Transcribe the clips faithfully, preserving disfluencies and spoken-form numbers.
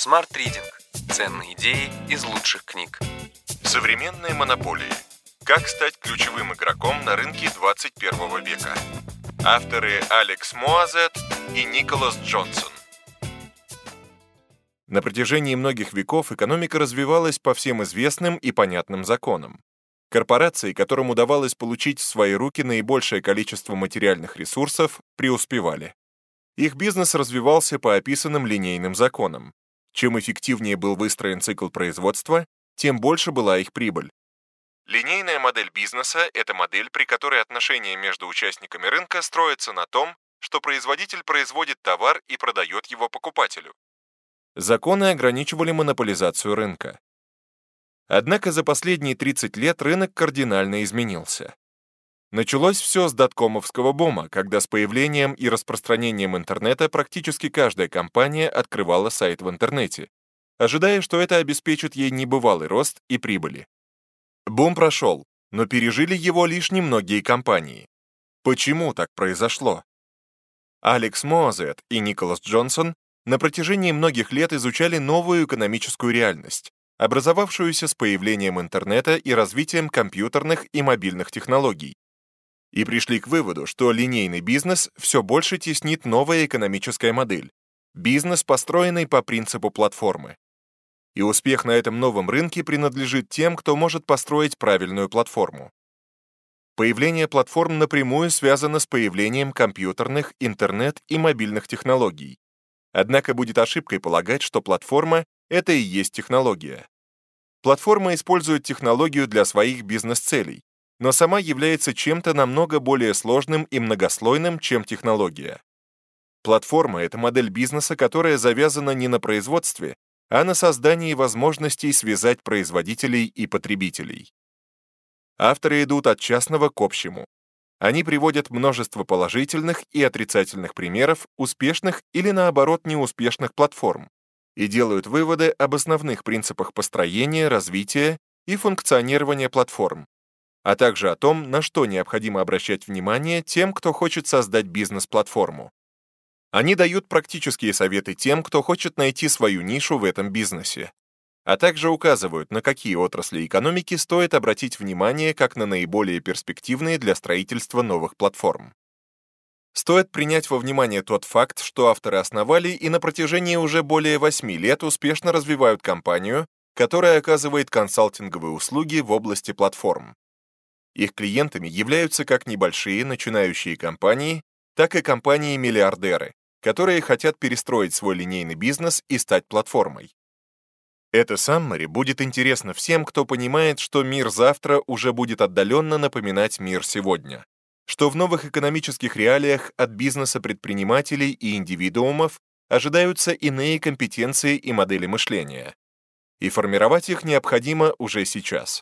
Smart Reading. Ценные идеи из лучших книг. Современные монополии. Как стать ключевым игроком на рынке двадцать первого века. Авторы Алекс Моазет и Николас Джонсон. На протяжении многих веков экономика развивалась по всем известным и понятным законам. Корпорации, которым удавалось получить в свои руки наибольшее количество материальных ресурсов, преуспевали. Их бизнес развивался по описанным линейным законам. Чем эффективнее был выстроен цикл производства, тем больше была их прибыль. Линейная модель бизнеса – это модель, при которой отношения между участниками рынка строятся на том, что производитель производит товар и продает его покупателю. Законы ограничивали монополизацию рынка. Однако за последние тридцать лет рынок кардинально изменился. Началось все с доткомовского бума, когда с появлением и распространением интернета практически каждая компания открывала сайт в интернете, ожидая, что это обеспечит ей небывалый рост и прибыли. Бум прошел, но пережили его лишь немногие компании. Почему так произошло? Алекс Моазет и Николас Джонсон на протяжении многих лет изучали новую экономическую реальность, образовавшуюся с появлением интернета и развитием компьютерных и мобильных технологий, и пришли к выводу, что линейный бизнес все больше теснит новая экономическая модель – бизнес, построенный по принципу платформы. И успех на этом новом рынке принадлежит тем, кто может построить правильную платформу. Появление платформ напрямую связано с появлением компьютерных, интернет и мобильных технологий. Однако будет ошибкой полагать, что платформа – это и есть технология. Платформа использует технологию для своих бизнес-целей, но сама является чем-то намного более сложным и многослойным, чем технология. Платформа — это модель бизнеса, которая завязана не на производстве, а на создании возможностей связать производителей и потребителей. Авторы идут от частного к общему. Они приводят множество положительных и отрицательных примеров успешных или, наоборот, неуспешных платформ и делают выводы об основных принципах построения, развития и функционирования платформ, а также о том, на что необходимо обращать внимание тем, кто хочет создать бизнес-платформу. Они дают практические советы тем, кто хочет найти свою нишу в этом бизнесе, а также указывают, на какие отрасли экономики стоит обратить внимание как на наиболее перспективные для строительства новых платформ. Стоит принять во внимание тот факт, что авторы основали и на протяжении уже более восьми лет успешно развивают компанию, которая оказывает консалтинговые услуги в области платформ. Их клиентами являются как небольшие начинающие компании, так и компании-миллиардеры, которые хотят перестроить свой линейный бизнес и стать платформой. Это саммари будет интересно всем, кто понимает, что мир завтра уже будет отдаленно напоминать мир сегодня, что в новых экономических реалиях от бизнеса предпринимателей и индивидуумов ожидаются иные компетенции и модели мышления, и формировать их необходимо уже сейчас.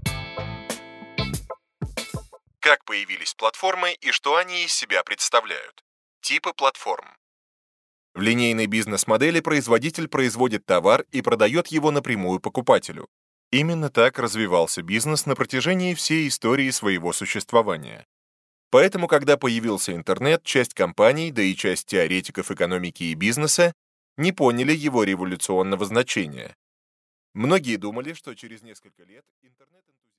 Как появились платформы и что они из себя представляют? Типы платформ. В линейной бизнес-модели производитель производит товар и продает его напрямую покупателю. Именно так развивался бизнес на протяжении всей истории своего существования. Поэтому, когда появился интернет, часть компаний, да и часть теоретиков экономики и бизнеса не поняли его революционного значения. Многие думали, что через несколько лет интернет